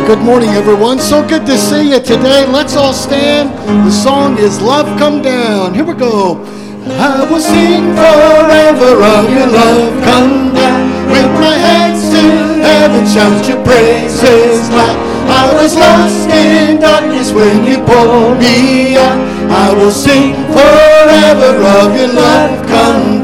Good morning, everyone. So good to see you today. Let's all stand. The song is Love Come Down. Here we go. I will sing forever of your love come down. With my hands to heaven, shout your praises loud. I was lost in darkness when you pulled me out. I will sing forever of your love come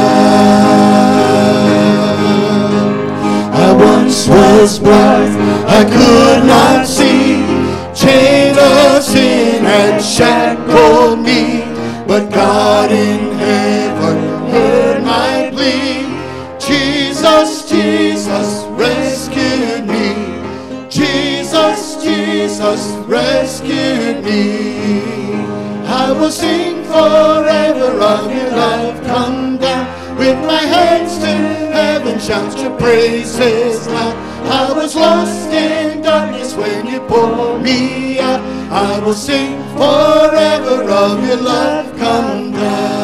down. I once was blind, I could not see. Chain of sin had shackled me, but God in heaven heard my plea. Jesus, Jesus rescued me. Jesus, Jesus rescued me. I will sing forever of your love come down. With my hands to heaven, shout your praises loud. I was lost in darkness when you pulled me out. I will sing forever of your love come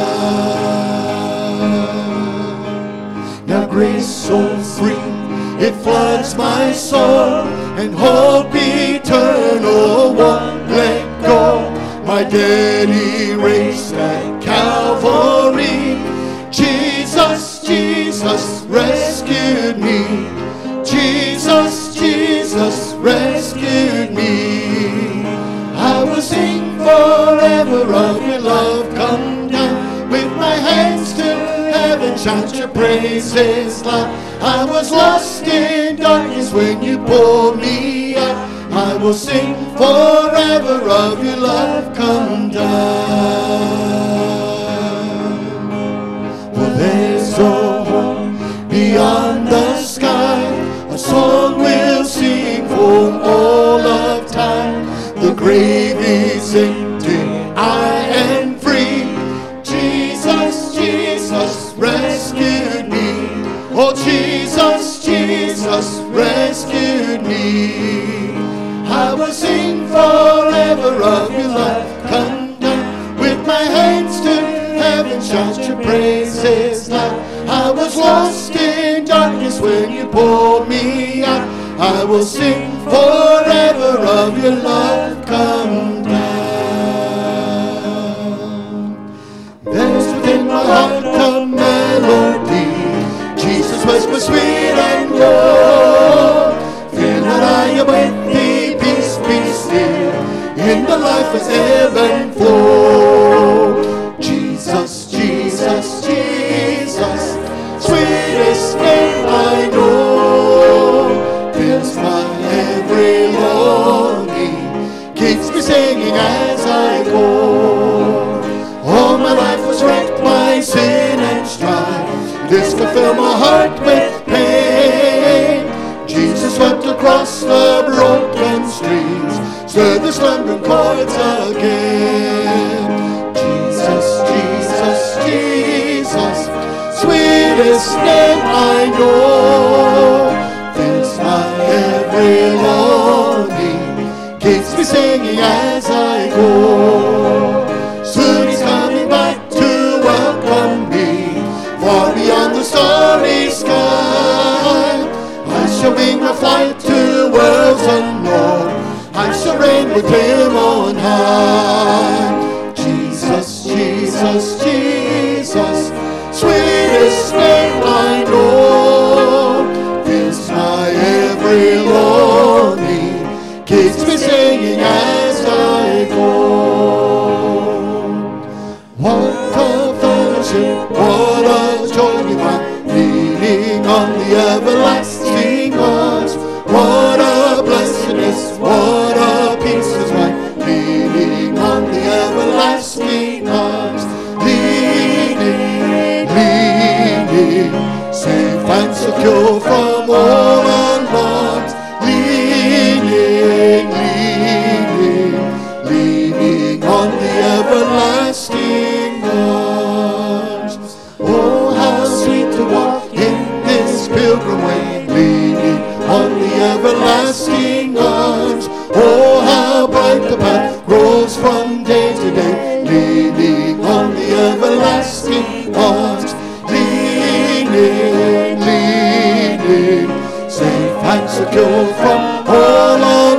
down. Now grace so free, it floods my soul, and hope eternal won't let go. My debt erased at Calvary. Jesus, Jesus rescued me. Jesus, Jesus rescued me. I will sing forever of your love come down. With my hands to heaven, shout your praises loud. I was lost in darkness when you pulled me out. I will sing forever of your love come down. For there's a home beyond the sky, a song we'll sing for all of time. The grave is empty, I am free. Jesus, Jesus rescued me. Oh, Jesus, Jesus rescued me. I will sing forever of your love come down. With my hands to heaven, shout your praises loud. I was lost in darkness when you pulled me out. I will sing forever of your love come down. There's within my heart a melody. Jesus was my sweet and low. Fear not, I am with thee, peace be still. In the life is ebb and flow. Jesus, Jesus, Jesus, sweetest name I know, fills my every longing, keeps me singing as I go. All my life was wrecked by sin and strife. This could fill my heart with pain. Jesus wept across the broken streets, stirred the slumbering chords again. Jesus, Jesus, Jesus, sweetest name I know, fills my every longing, keeps me singing as I go. Soon he's coming back to welcome me, far beyond the starry sky. I shall wing my flight to worlds unknown, I shall reign with him on high. Jesus, Jesus, Jesus, sweetest name I know, fills my every longing, keeps me singing as I go. What a fellowship, what a joy divine, leaning on the everlasting arms. What a blessedness, what a peace is mine, leaning on the everlasting arms. Leaning, leaning, safe and secure from all alarms. Leaning, leaning, leaning on the everlasting arms. Oh, how sweet to walk in this pilgrim way, leaning on the everlasting arms. Oh, how bright the path grows from day to day, leaning on the everlasting arms. Leaning, leaning, safe and secure from all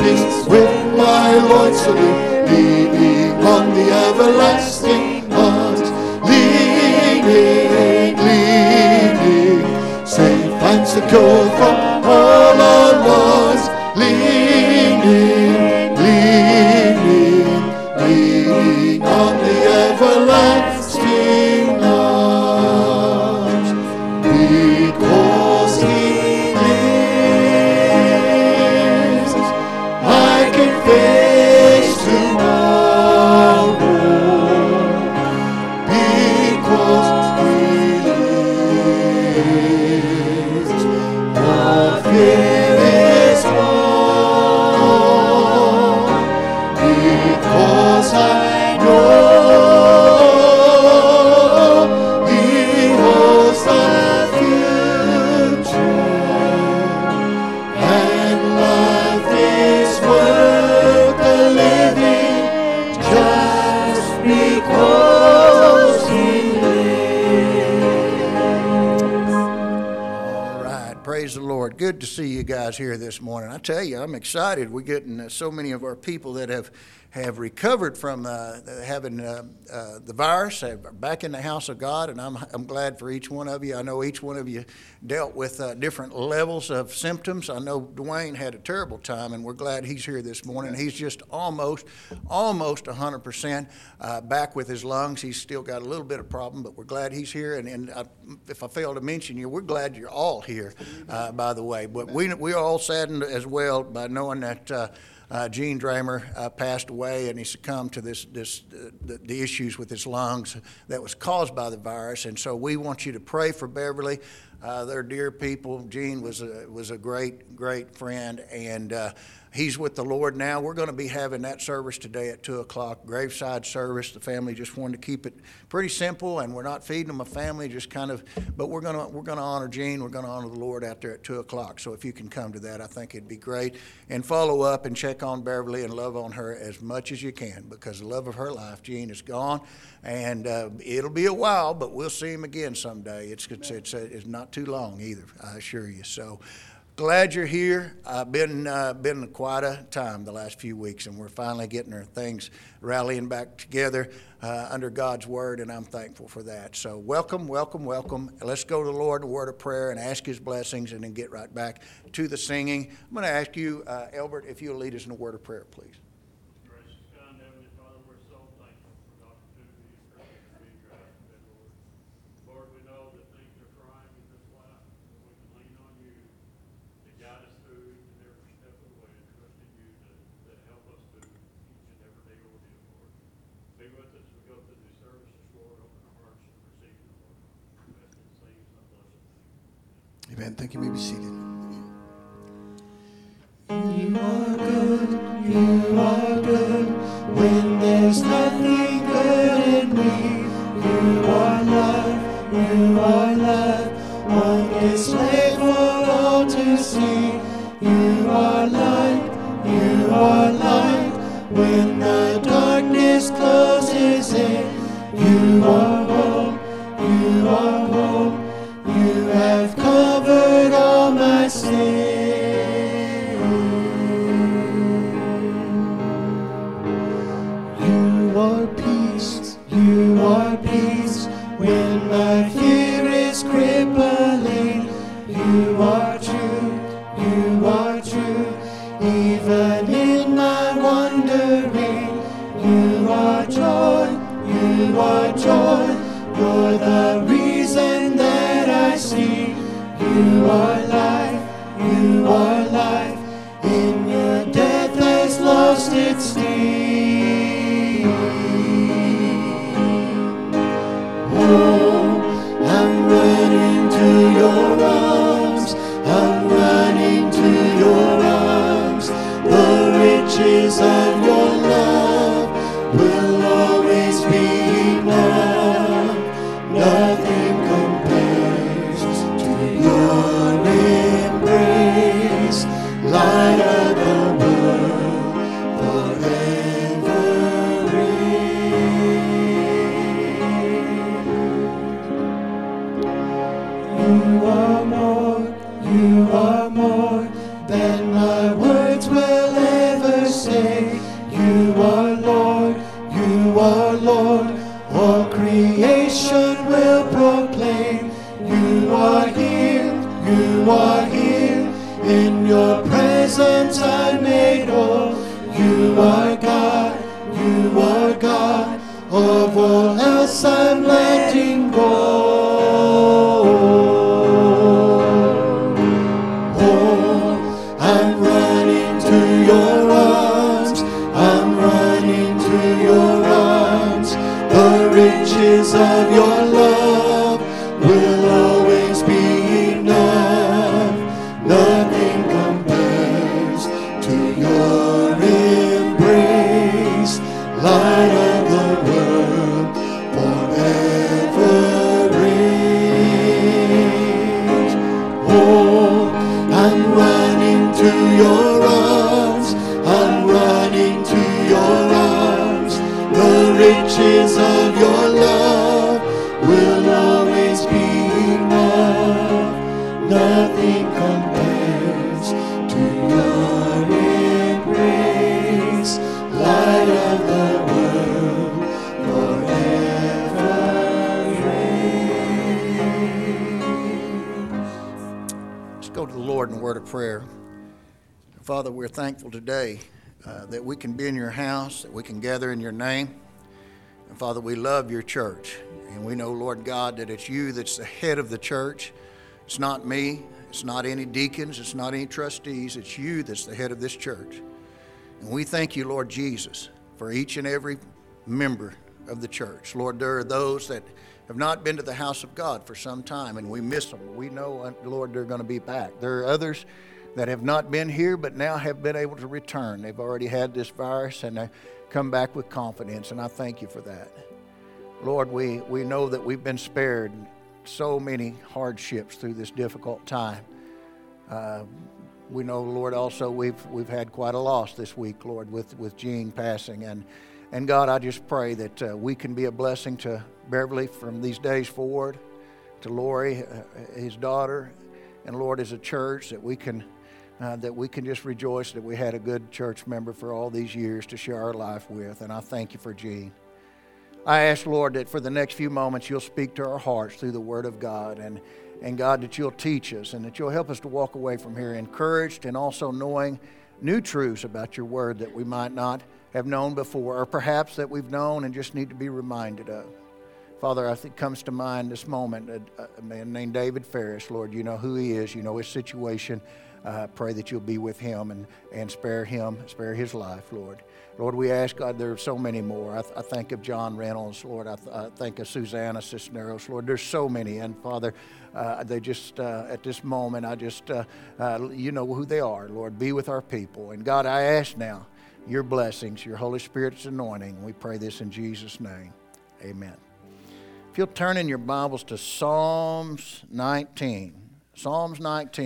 peace with my Lord salute, leaning on the everlasting arms, leaning, safe and secure from all alarms, leaning on the everlasting arms, because He lives, I can face tomorrow, because He lives, all fear is gone, because I know He holds the future, and life is worth the living just because He lives. All right, praise the Lord. Good to see you guys here this morning. I tell you, I'm excited. We're getting so many of our people that have recovered from having the virus, are back in the house of God, and I'm glad for each one of you. I know each one of you dealt with different levels of symptoms. I know Dwayne had a terrible time, and we're glad he's here this morning. He's just almost 100% back with his lungs. He's still got a little bit of problem, but we're glad he's here. And if I fail to mention you, we're glad you're all here, by the way. But we are all saddened as well by knowing that Gene Dramer passed away, and he succumbed to the issues with his lungs that was caused by the virus. And so we want you to pray for Beverly. They're dear people. Gene was a great friend, and he's with the Lord now. We're going to be having that service today at 2:00, graveside service. The family just wanted to keep it pretty simple, and we're not feeding them a family, just kind of. But we're going to honor Gene. We're going to honor the Lord out there at 2:00. So if you can come to that, I think it'd be great. And follow up and check on Beverly and love on her as much as you can, because the love of her life, Gene, is gone, and it'll be a while, but we'll see him again someday. It's not too long either, I assure you. So. Glad you're here. Been quite a time the last few weeks, and we're finally getting our things rallying back together under God's word, and I'm thankful for that. So welcome. Let's go to the Lord in a word of prayer and ask His blessings, and then get right back to the singing. I'm going to ask you, Albert, if you'll lead us in a word of prayer, please. Gracious, kind Heavenly Father, we're so thankful for the opportunity and privilege to be your house today, Lord. Lord, we know that things are trying in this life, but we can lean on you to guide us through each and every step of the way, and trust in you to help us through each and every day ordeal, Lord. Be with us as we go through these services, Lord. Open our hearts to receive you, Lord. Best in things, I bless you. Amen. Thank you. You may be seated. You are good when there's nothing good in me. You are love on display for all to see. You are light when the darkness closes in. You are home, you have covered all my sin. You are peace when my fear is crippling. You are true, even in my wandering. You are joy, you're the reason that I see. You are life, in your death has lost its sting. Oh, I'm running to your arms, the riches of your love will always be enough. Nothing compares to your embrace, light of the world, forever reign. You are more than my words will ever say, You are Lord, You are Lord. All creation will proclaim, You are here, You are here. In Your presence I'm made whole. You are God, You are God. Of all else I'm letting go. Oh, I'm running to Your arms. I'm running to Your arms. The riches of Your love will always be enough. Nothing compares to Your embrace. Light of the world forever reigns. Oh, I'm running to Your arms. I'm running to Your arms. The riches of Your love will always be enough. Nothing compares to Your embrace. Light of the world forever reigns. Let's go to the Lord in a word of prayer. Father, we're thankful today that we can be in Your house, that we can gather in Your name. And Father, we love Your church. And we know, Lord God, that it's You that's the head of the church. It's not me. It's not any deacons. It's not any trustees. It's You that's the head of this church. And we thank You, Lord Jesus, for each and every member of the church. Lord, there are those that have not been to the house of God for some time, and we miss them. We know, Lord, they're going to be back. There are others that have not been here, but now have been able to return. They've already had this virus, and they come back with confidence, and I thank You for that. Lord, we know that we've been spared so many hardships through this difficult time. We know, Lord, also we've had quite a loss this week, Lord, with Jean passing. And God, I just pray that we can be a blessing to Beverly from these days forward, to Lori, his daughter, and Lord, as a church, that we can just rejoice that we had a good church member for all these years to share our life with. And I thank You for Jean. I ask, Lord, that for the next few moments You'll speak to our hearts through the Word of God. And God, that You'll teach us and that You'll help us to walk away from here encouraged and also knowing new truths about Your Word that we might not have known before, or perhaps that we've known and just need to be reminded of. Father, I think comes to mind this moment a man named David Ferris. Lord, You know who he is. You know his situation. Pray that You'll be with him and spare his life, Lord. Lord, we ask, God, there are so many more. I think of John Reynolds, Lord. I think of Susanna Cisneros, Lord. There's so many. And Father, they just, at this moment, You know who they are, Lord. Be with our people. And God, I ask now Your blessings, Your Holy Spirit's anointing. We pray this in Jesus' name. Amen. If you'll turn in your Bibles to Psalms 119. Psalms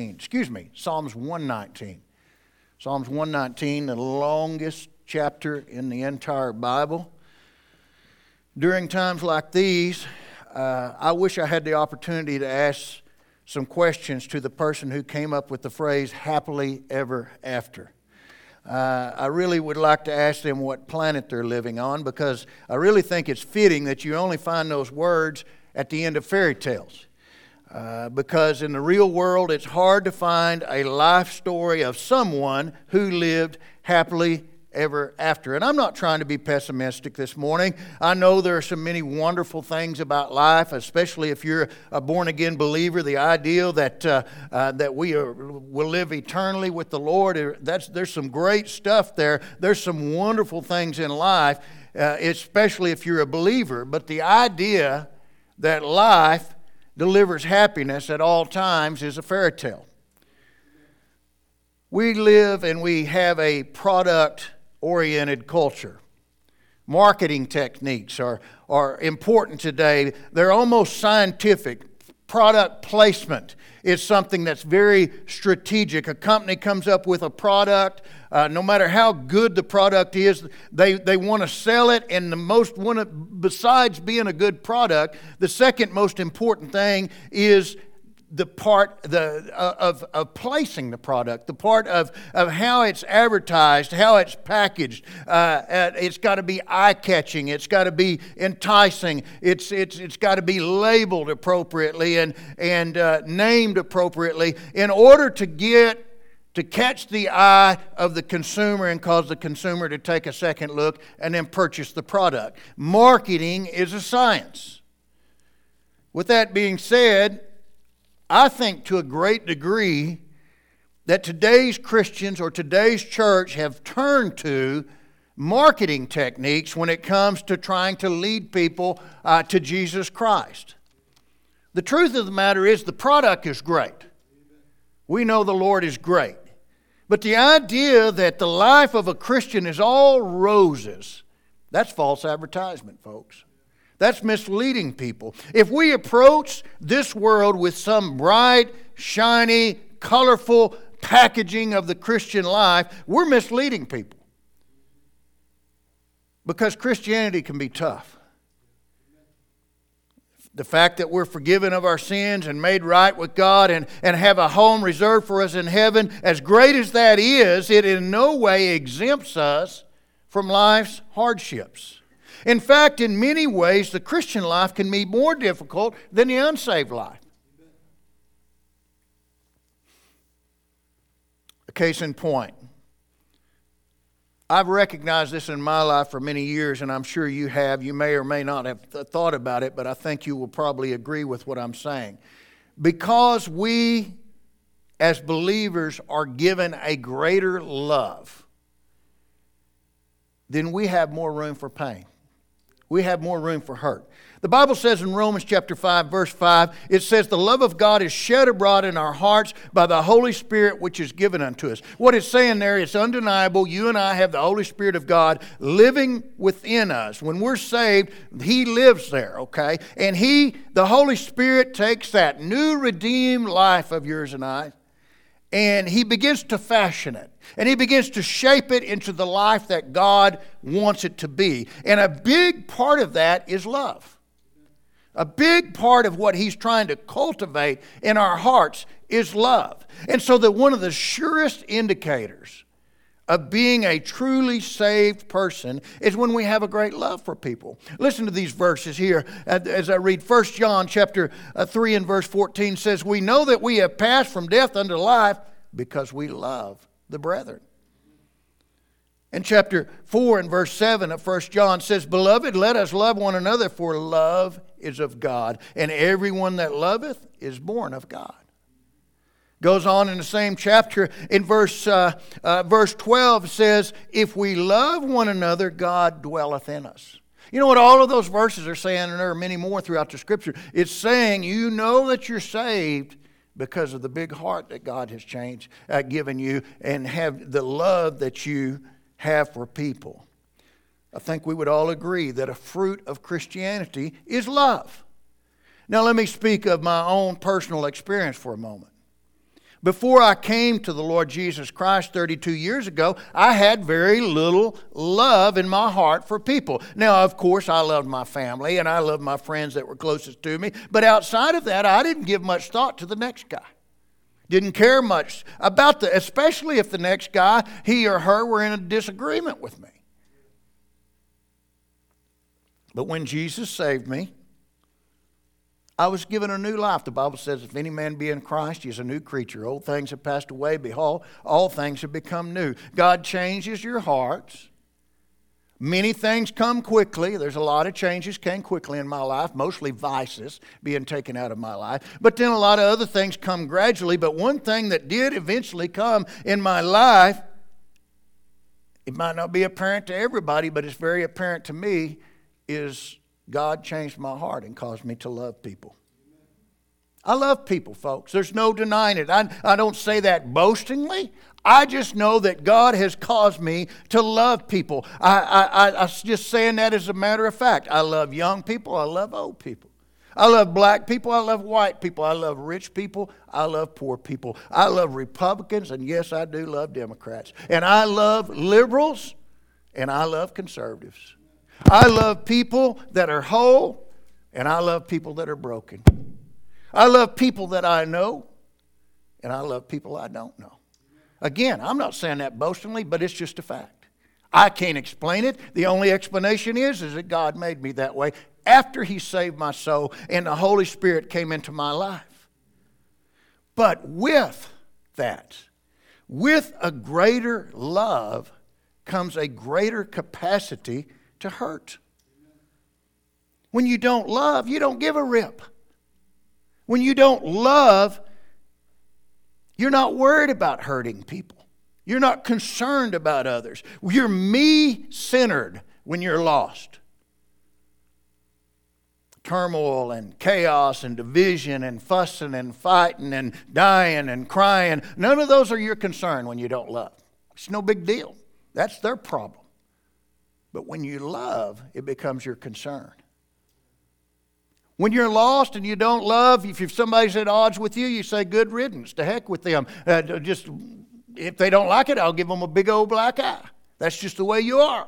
119. Psalms 119, the longest chapter in the entire Bible. During times like these, I wish I had the opportunity to ask some questions to the person who came up with the phrase, happily ever after. I really would like to ask them what planet they're living on, because I really think it's fitting that you only find those words at the end of fairy tales. Because in the real world, it's hard to find a life story of someone who lived happily ever after. And I'm not trying to be pessimistic this morning. I know there are so many wonderful things about life, especially if you're a born-again believer. The idea that we will live eternally with the Lord, there's some great stuff there. There's some wonderful things in life, especially if you're a believer. But the idea that life delivers happiness at all times is a fairy tale. We live and we have a product-oriented culture. Marketing techniques are important today. They're almost scientific. Product placement is something that's very strategic. A company comes up with a product, no matter how good the product is, they want to sell it, and besides being a good product, the second most important thing is the part of placing the product, the part of how it's advertised, how it's packaged. It's got to be eye-catching. It's got to be enticing. It's got to be labeled appropriately and named appropriately in order to catch the eye of the consumer and cause the consumer to take a second look and then purchase the product. Marketing is a science. With that being said, I think to a great degree that today's Christians or today's church have turned to marketing techniques when it comes to trying to lead people to Jesus Christ. The truth of the matter is the product is great. We know the Lord is great. But the idea that the life of a Christian is all roses, that's false advertisement, folks. That's misleading people. If we approach this world with some bright, shiny, colorful packaging of the Christian life, we're misleading people. Because Christianity can be tough. The fact that we're forgiven of our sins and made right with God and have a home reserved for us in heaven, as great as that is, it in no way exempts us from life's hardships. In fact, in many ways, the Christian life can be more difficult than the unsaved life. A case in point. I've recognized this in my life for many years, and I'm sure you have. You may or may not have thought about it, but I think you will probably agree with what I'm saying. Because we, as believers, are given a greater love, then we have more room for pain. We have more room for hurt. The Bible says in Romans chapter 5, verse 5, it says, the love of God is shed abroad in our hearts by the Holy Spirit which is given unto us. What it's saying there, it's undeniable. You and I have the Holy Spirit of God living within us. When we're saved, He lives there, okay? And the Holy Spirit takes that new redeemed life of yours and I, and He begins to fashion it. And He begins to shape it into the life that God wants it to be. And a big part of that is love. A big part of what He's trying to cultivate in our hearts is love. And so that one of the surest indicators of being a truly saved person is when we have a great love for people. Listen to these verses here as I read 1 John chapter 3 and verse 14 says, we know that we have passed from death unto life because we love the brethren. And chapter 4 and verse 7 of 1 John says, beloved, let us love one another, for love is of God, and everyone that loveth is born of God. Goes on in the same chapter in verse 12 says, if we love one another, God dwelleth in us. You know what all of those verses are saying, and there are many more throughout the Scripture. It's saying you know that you're saved because of the big heart that God has given you, and have the love that you have for people. I think we would all agree that a fruit of Christianity is love. Now let me speak of my own personal experience for a moment. Before I came to the Lord Jesus Christ 32 years ago, I had very little love in my heart for people. Now, of course, I loved my family and I loved my friends that were closest to me. But outside of that, I didn't give much thought to the next guy. Didn't care much about especially if the next guy, he or her, were in a disagreement with me. But when Jesus saved me, I was given a new life. The Bible says, if any man be in Christ, he is a new creature. Old things have passed away. Behold, all things have become new. God changes your hearts. Many things come quickly. There's a lot of changes came quickly in my life, mostly vices being taken out of my life. But then a lot of other things come gradually. But one thing that did eventually come in my life, it might not be apparent to everybody, but it's very apparent to me, is God changed my heart and caused me to love people. I love people, folks. There's no denying it. I don't say that boastingly. I just know that God has caused me to love people. I'm just saying that as a matter of fact. I love young people. I love old people. I love black people. I love white people. I love rich people. I love poor people. I love Republicans, and yes, I do love Democrats. And I love liberals, and I love conservatives. I love people that are whole, and I love people that are broken. I love people that I know, and I love people I don't know. Again, I'm not saying that boastingly, but it's just a fact. I can't explain it. The only explanation is that God made me that way after He saved my soul and the Holy Spirit came into my life. But with that, with a greater love comes a greater capacity to hurt. When you don't love, you don't give a rip. When you don't love, you're not worried about hurting people. You're not concerned about others. You're me-centered when you're lost. Turmoil and chaos and division and fussing and fighting and dying and crying, none of those are your concern when you don't love. It's no big deal. That's their problem. But when you love, it becomes your concern. When you're lost and you don't love, if somebody's at odds with you, you say, good riddance, to heck with them. If they don't like it, I'll give them a big old black eye. That's just the way you are.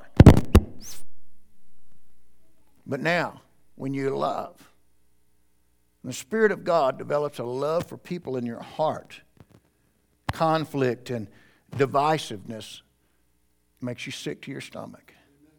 But now, when you love, the Spirit of God develops a love for people in your heart. Conflict and divisiveness makes you sick to your stomach.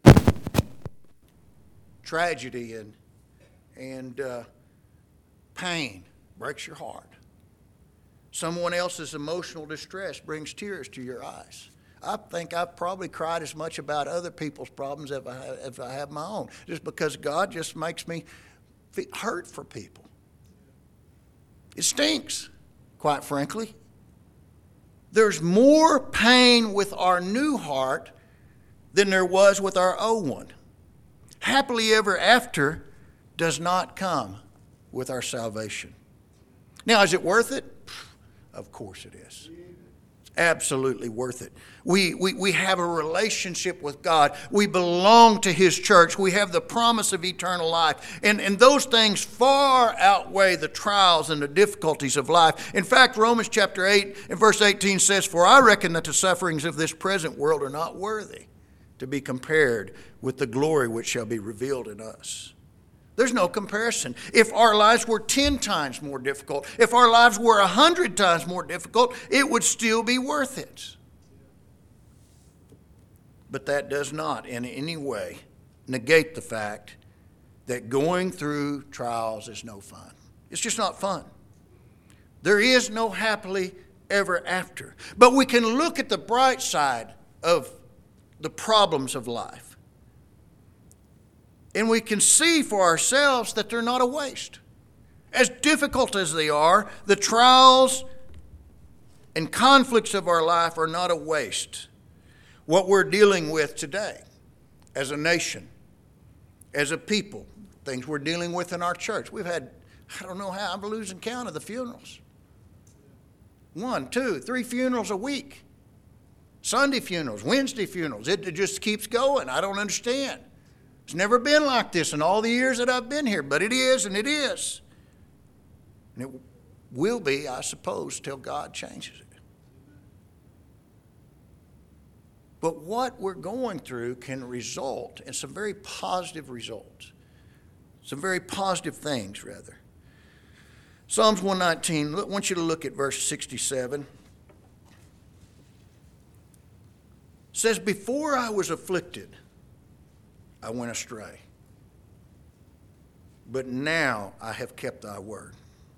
Tragedy and pain breaks your heart. Someone else's emotional distress brings tears to your eyes. I think I've probably cried as much about other people's problems as I have my own, just because God just makes me hurt for people. It stinks, quite frankly. There's more pain with our new heart than there was with our old one. Happily ever after does not come with our salvation. Now, is it worth it? Of course it is. It's absolutely worth it. We have a relationship with God. We belong to His church. We have the promise of eternal life. And those things far outweigh the trials and the difficulties of life. In fact, Romans chapter 8 and verse 18 says, "For I reckon that the sufferings of this present world are not worthy to be compared with the glory which shall be revealed in us." There's no comparison. If our lives were 10 times more difficult, if our lives were 100 times more difficult, it would still be worth it. But that does not in any way negate the fact that going through trials is no fun. It's just not fun. There is no happily ever after. But we can look at the bright side of the problems of life. And we can see for ourselves that they're not a waste. As difficult as they are, the trials and conflicts of our life are not a waste. What we're dealing with today as a nation, as a people, things we're dealing with in our church. We've had, I don't know how, I'm losing count of the funerals. 1, 2, 3 funerals a week. Sunday funerals, Wednesday funerals. It just keeps going. I don't understand. It's never been like this in all the years that I've been here, but it is, and it is. And it will be, I suppose, till God changes it. But what we're going through can result in some very positive results. Some very positive things, rather. Psalms 119, I want you to look at verse 67. It says, "Before I was afflicted, I went astray. But now I have kept thy word."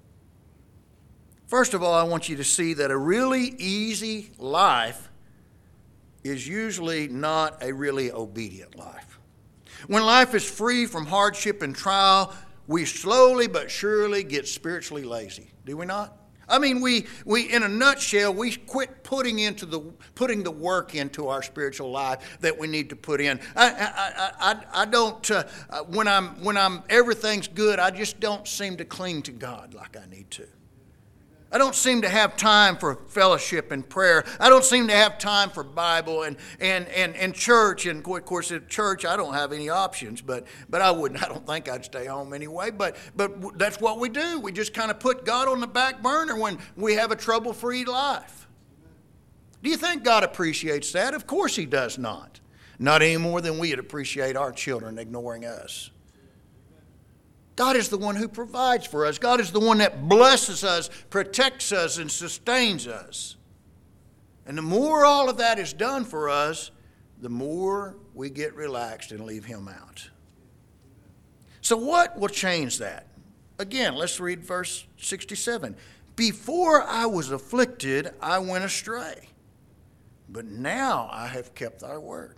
First of all, I want you to see that a really easy life is usually not a really obedient life. When life is free from hardship and trial, we slowly but surely get spiritually lazy. Do we not? I mean, we in a nutshell, we quit putting the work into our spiritual life that we need to put in. I don't when everything's good, I just don't seem to cling to God like I need to. I don't seem to have time for fellowship and prayer. I don't seem to have time for Bible and church. And of course, at church, I don't have any options. But I don't think I'd stay home anyway. But that's what we do. We just kind of put God on the back burner when we have a trouble-free life. Do you think God appreciates that? Of course He does not. Not any more than we'd appreciate our children ignoring us. God is the one who provides for us. God is the one that blesses us, protects us, and sustains us. And the more all of that is done for us, the more we get relaxed and leave Him out. So what will change that? Again, let's read verse 67. Before I was afflicted, I went astray, but now I have kept thy word.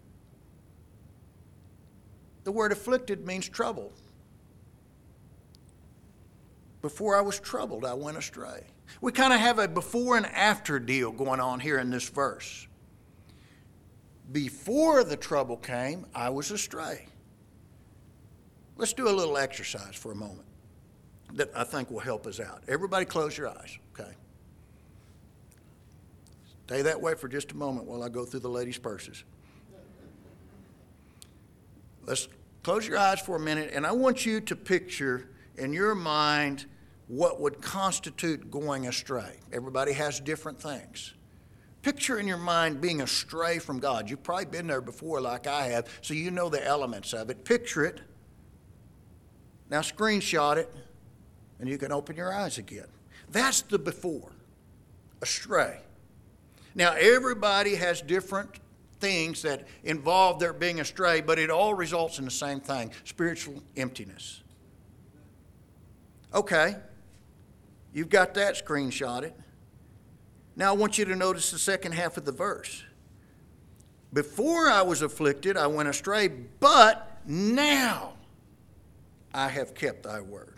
The word afflicted means trouble. Before I was troubled, I went astray. We kind of have a before and after deal going on here in this verse. Before the trouble came, I was astray. Let's do a little exercise for a moment that I think will help us out. Everybody close your eyes, okay? Stay that way for just a moment while I go through the ladies' purses. Let's close your eyes for a minute, and I want you to picture in your mind what would constitute going astray. Everybody has different things. Picture in your mind being astray from God. You've probably been there before like I have, so you know the elements of it. Picture it. Now screenshot it, and you can open your eyes again. That's the before, astray. Now everybody has different things that involve their being astray, but it all results in the same thing, spiritual emptiness. Okay, you've got that screenshotted. Now I want you to notice the second half of the verse. Before I was afflicted, I went astray, but now I have kept thy word.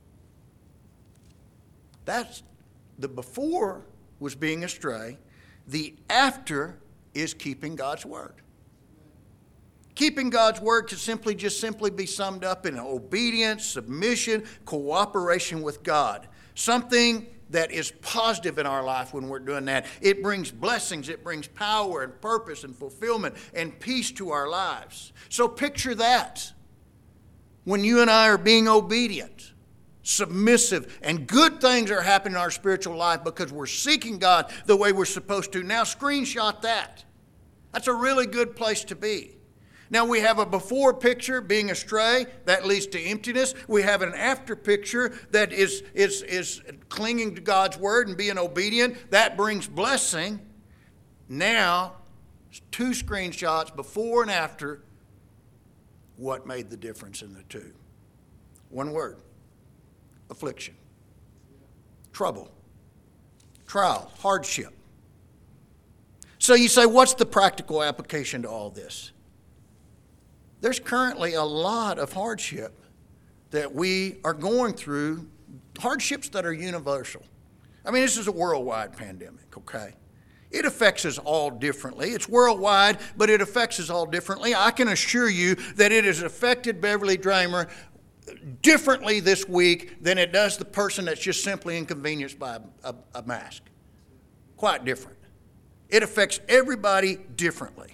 That's the before was being astray. The after is keeping God's word. Keeping God's word could simply be summed up in obedience, submission, cooperation with God. Something that is positive in our life when we're doing that. It brings blessings, it brings power and purpose and fulfillment and peace to our lives. So picture that when you and I are being obedient, submissive, and good things are happening in our spiritual life because we're seeking God the way we're supposed to. Now screenshot that. That's a really good place to be. Now we have a before picture, being astray, that leads to emptiness. We have an after picture that is clinging to God's word and being obedient. That brings blessing. Now, two screenshots, before and after. What made the difference in the two? One word: affliction, trouble, trial, hardship. So you say, what's the practical application to all this? There's currently a lot of hardship that we are going through, hardships that are universal. I mean, this is a worldwide pandemic, okay? It affects us all differently. It's worldwide, but it affects us all differently. I can assure you that it has affected Beverly Dramer differently this week than it does the person that's just simply inconvenienced by a mask. Quite different. It affects everybody differently.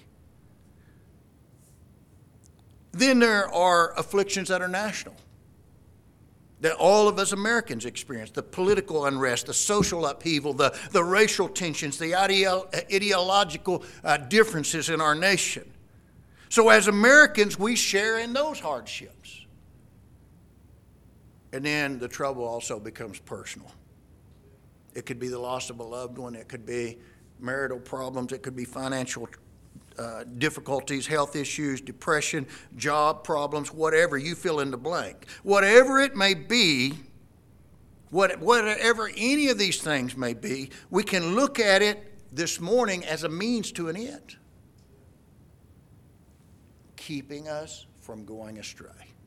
Then there are afflictions that are national, that all of us Americans experience: the political unrest, the social upheaval, the racial tensions, the ideological differences in our nation. So as Americans, we share in those hardships. And then the trouble also becomes personal. It could be the loss of a loved one. It could be marital problems. It could be financial difficulties, health issues, depression, job problems, whatever. You fill in the blank. Whatever it may be, whatever any of these things may be, we can look at it this morning as a means to an end, keeping us from going astray,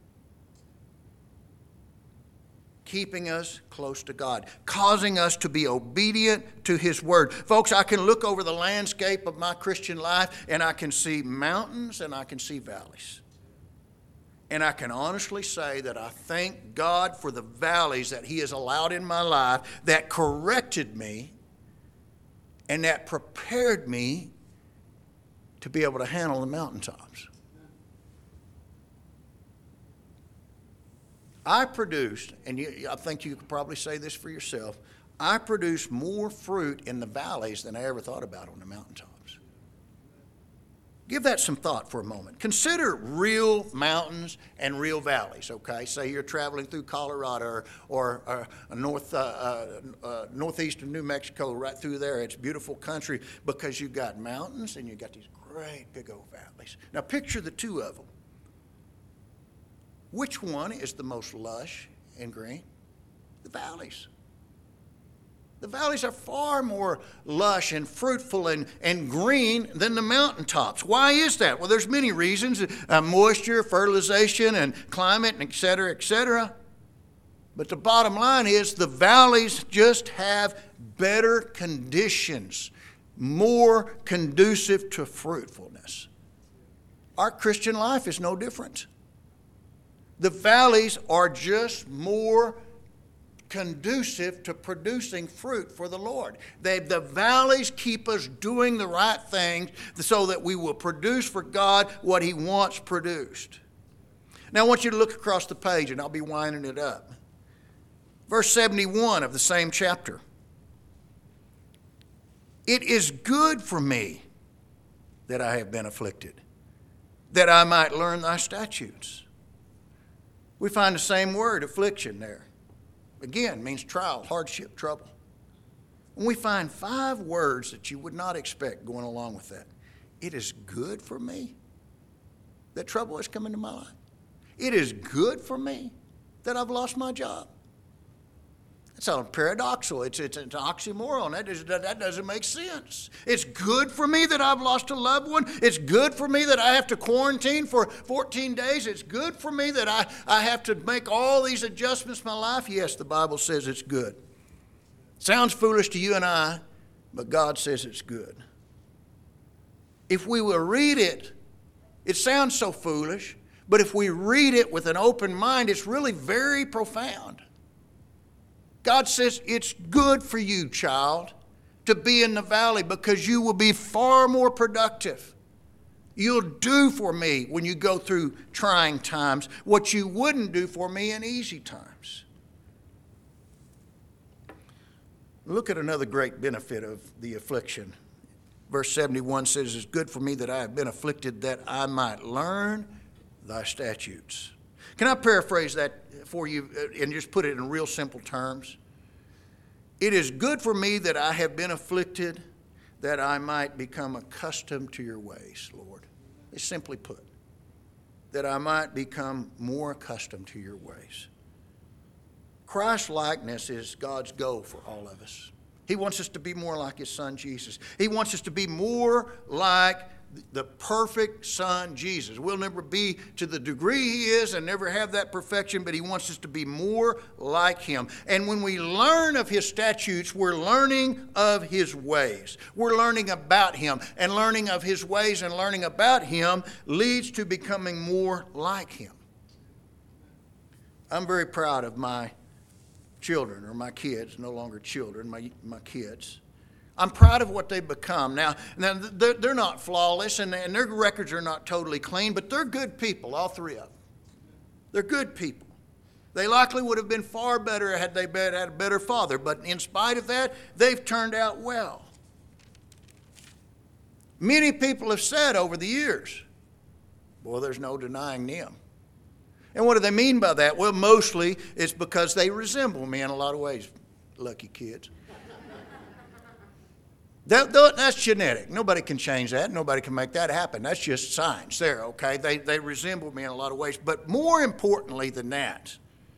keeping us close to God, causing us to be obedient to His word. Folks, I can look over the landscape of my Christian life and I can see mountains and I can see valleys. And I can honestly say that I thank God for the valleys that He has allowed in my life that corrected me and that prepared me to be able to handle the mountaintops. I produced, and I think you could probably say this for yourself, I produced more fruit in the valleys than I ever thought about on the mountaintops. Give that some thought for a moment. Consider real mountains and real valleys, okay? Say you're traveling through Colorado or northeastern New Mexico, right through there. It's beautiful country because you've got mountains and you've got these great big old valleys. Now picture the two of them. Which one is the most lush and green? The valleys. The valleys are far more lush and fruitful and green than the mountaintops. Why is that? Well, there's many reasons. Moisture, fertilization, and climate, and et cetera, et cetera. But the bottom line is the valleys just have better conditions, more conducive to fruitfulness. Our Christian life is no different. The valleys are just more conducive to producing fruit for the Lord. The valleys keep us doing the right things so that we will produce for God what He wants produced. Now I want you to look across the page, and I'll be winding it up. Verse 71 of the same chapter. It is good for me that I have been afflicted, that I might learn thy statutes. We find the same word, affliction, there. Again, means trial, hardship, trouble. And we find 5 words that you would not expect going along with that. It is good for me that trouble has come into my life. It is good for me that I've lost my job. That sounds paradoxical. It's an oxymoron. That doesn't make sense. It's good for me that I've lost a loved one. It's good for me that I have to quarantine for 14 days. It's good for me that I have to make all these adjustments in my life. Yes, the Bible says it's good. Sounds foolish to you and I, but God says it's good. If we will read it, it sounds so foolish, but if we read it with an open mind, it's really very profound. God says it's good for you, child, to be in the valley because you will be far more productive. You'll do for me when you go through trying times what you wouldn't do for me in easy times. Look at another great benefit of the affliction. Verse 71 says, it's good for me that I have been afflicted that I might learn thy statutes. Can I paraphrase that for you and just put it in real simple terms? It is good for me that I have been afflicted that I might become accustomed to your ways, Lord. It's simply put, that I might become more accustomed to your ways. Christ-likeness is God's goal for all of us. He wants us to be more like His Son, Jesus. He wants us to be more like the perfect Son, Jesus. We'll never be to the degree He is and never have that perfection, but He wants us to be more like Him. And when we learn of His statutes, we're learning of His ways. We're learning about Him, and learning of His ways and learning about Him leads to becoming more like Him. I'm very proud of my children, or my kids, no longer children, my kids. I'm proud of what they've become. Now they're not flawless, and their records are not totally clean, but they're good people, all 3 of them. They're good people. They likely would have been far better had they had a better father, but in spite of that, they've turned out well. Many people have said over the years, boy, there's no denying them. And what do they mean by that? Well, mostly it's because they resemble me in a lot of ways. Lucky kids. That's genetic. Nobody can change that. Nobody can make that happen. That's just science there, okay? They resemble me in a lot of ways. But more importantly than that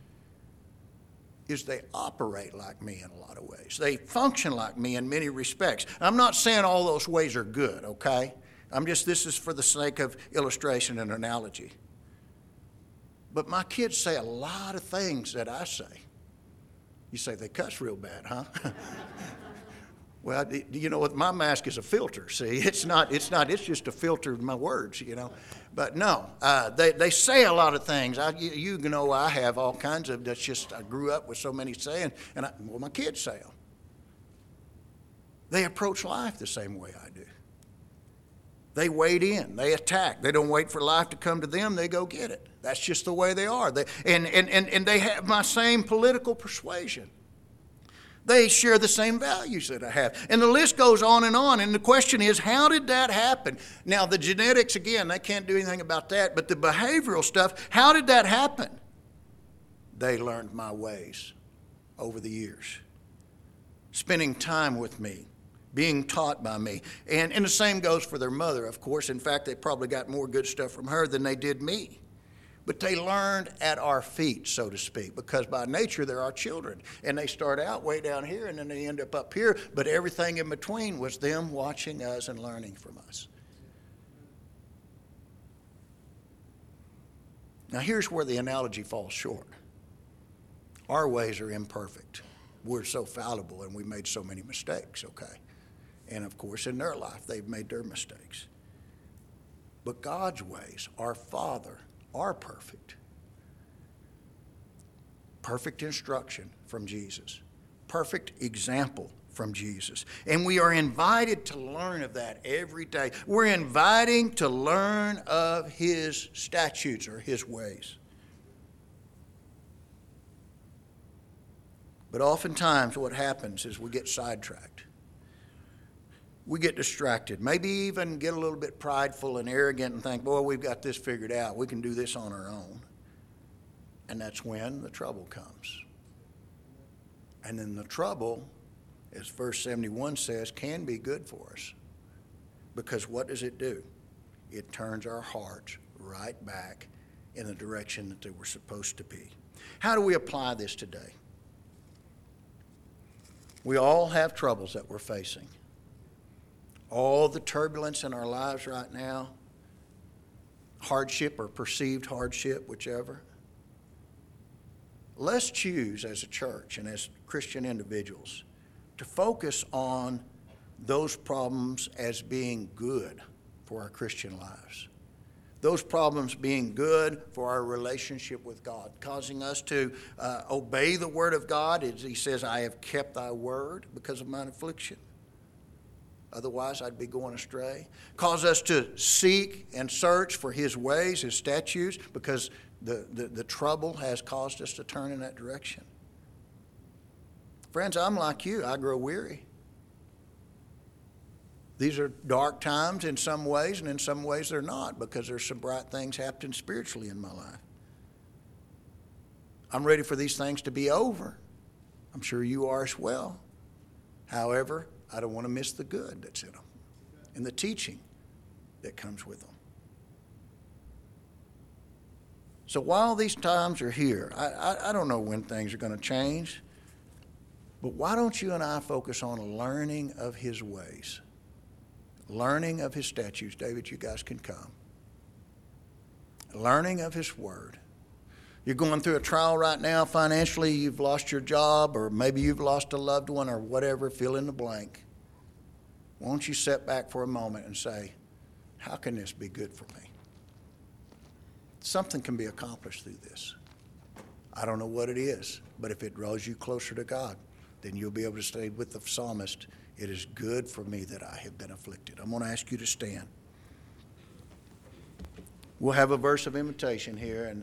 is they operate like me in a lot of ways. They function like me in many respects. I'm not saying all those ways are good, okay? This is for the sake of illustration and analogy. But my kids say a lot of things that I say. You say they cuss real bad, huh? Well, you know what? My mask is a filter. See, it's just a filter of my words, you know. But no, they say a lot of things. I have all kinds of. I grew up with so many saying, and my kids say them. They approach life the same way I do. They wade in. They attack. They don't wait for life to come to them. They go get it. That's just the way they are. And they have my same political persuasion. They share the same values that I have. And the list goes on. And the question is, how did that happen? Now, the genetics, again, they can't do anything about that. But the behavioral stuff, how did that happen? They learned my ways over the years. Spending time with me, being taught by me. And the same goes for their mother, of course. In fact, they probably got more good stuff from her than they did me. But they learned at our feet, so to speak, because by nature they're our children. And they start out way down here and then they end up here. But everything in between was them watching us and learning from us. Now here's where the analogy falls short. Our ways are imperfect. We're so fallible and we made so many mistakes, okay? And of course in their life they've made their mistakes. But God's ways, our Father, are perfect. Perfect instruction from Jesus. Perfect example from Jesus. And we are invited to learn of that every day. We're inviting to learn of His statutes or His ways. But oftentimes what happens is we get sidetracked. We get distracted, maybe even get a little bit prideful and arrogant and think, boy, we've got this figured out. We can do this on our own. And that's when the trouble comes. And then the trouble, as verse 71 says, can be good for us. Because what does it do? It turns our hearts right back in the direction that they were supposed to be. How do we apply this today? We all have troubles that we're facing. All the turbulence in our lives right now, hardship or perceived hardship, whichever. Let's choose as a church and as Christian individuals to focus on those problems as being good for our Christian lives. Those problems being good for our relationship with God, causing us to obey the word of God as He says, I have kept thy word because of mine affliction. Otherwise, I'd be going astray. Cause us to seek and search for His ways, His statutes, because the trouble has caused us to turn in that direction. Friends, I'm like you. I grow weary. These are dark times in some ways, and in some ways they're not, because there's some bright things happening spiritually in my life. I'm ready for these things to be over. I'm sure you are as well. However, I don't want to miss the good that's in them and the teaching that comes with them. So while these times are here, I don't know when things are going to change, but why don't you and I focus on learning of His ways, learning of His statutes? David, you guys can come. Learning of His word. You're going through a trial right now financially, you've lost your job, or maybe you've lost a loved one, or whatever, fill in the blank. Won't you sit back for a moment and say, how can this be good for me? Something can be accomplished through this. I don't know what it is, but if it draws you closer to God, then you'll be able to stay with the psalmist. It is good for me that I have been afflicted. I'm going to ask you to stand. We'll have a verse of invitation here, and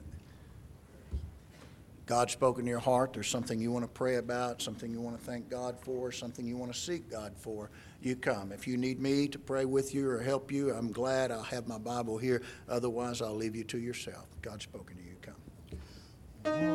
God spoke in your heart. There's something you want to pray about, something you want to thank God for, something you want to seek God for. You come. If you need me to pray with you or help you, I'm glad. I'll have my Bible here. Otherwise, I'll leave you to yourself. God's spoken to you. Come.